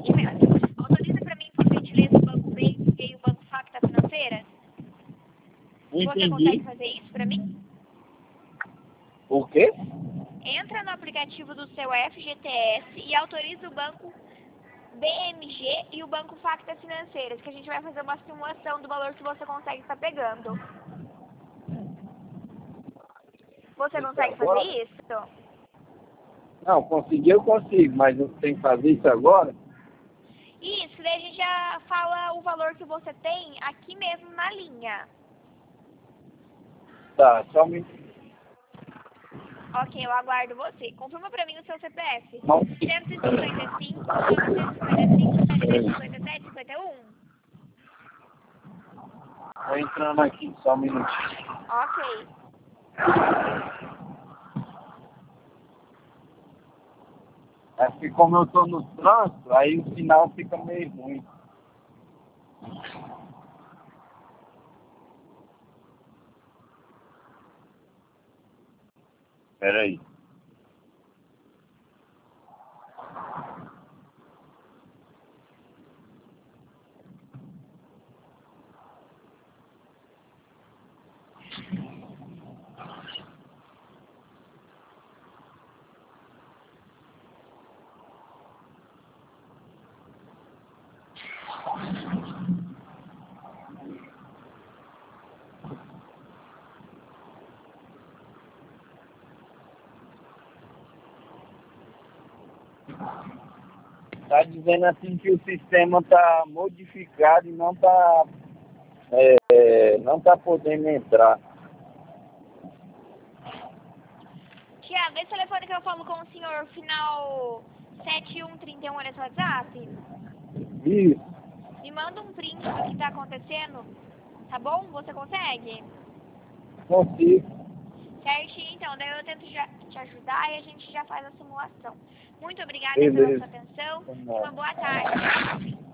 atendimento. Autoriza para mim, por gentileza, o Banco BMG e o Banco Facta Financeira? Você consegue fazer isso para mim? O quê? Entra no aplicativo do seu FGTS e autoriza o Banco BMG e o Banco Facta Financeiras, que a gente vai fazer uma simulação do valor que você consegue estar pegando. Você consegue fazer isso? Não, conseguir eu consigo, mas eu tenho que fazer isso agora? Isso, daí a gente já fala o valor que você tem aqui mesmo na linha. Tá, só me... Ok, eu aguardo você. Confirma pra mim o seu CPF. Não. 155, 955, 757, 51. Tô entrando aqui, só um minutinho. Ok. É porque como eu tô no trânsito, aí o sinal fica meio ruim. Espera aí. Tá dizendo assim que o sistema tá modificado e não tá, não tá podendo entrar. Tiago, esse telefone que eu falo com o senhor, final 7131, é seu WhatsApp? Isso, Me manda um print do que tá acontecendo, tá bom? Você consegue? consigo. Certinho, então, daí eu tento te ajudar e a gente já faz a simulação. Muito obrigada pela Beleza. sua atenção e Vamos lá. uma boa tarde.